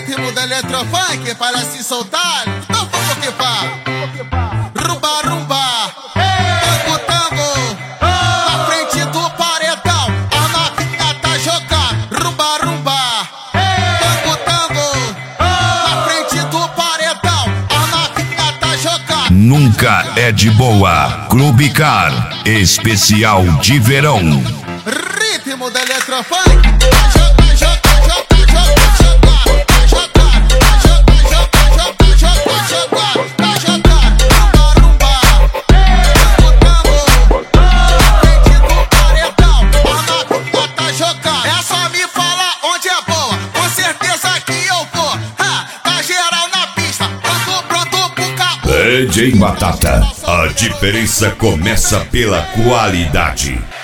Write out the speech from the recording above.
ritmo da eletrofunk parece soltar. Então vamos que pá. Rumba, rumba, tango, tango, na frente do paredão, a novinha tá jogando. Rumba, rumba, tango, tango, na frente do paredão, a novinha tá jogando. Nunca é de boa. Clube Car, especial de verão. Ritmo da eletrofunk. DJ Batata, a diferença começa pela qualidade.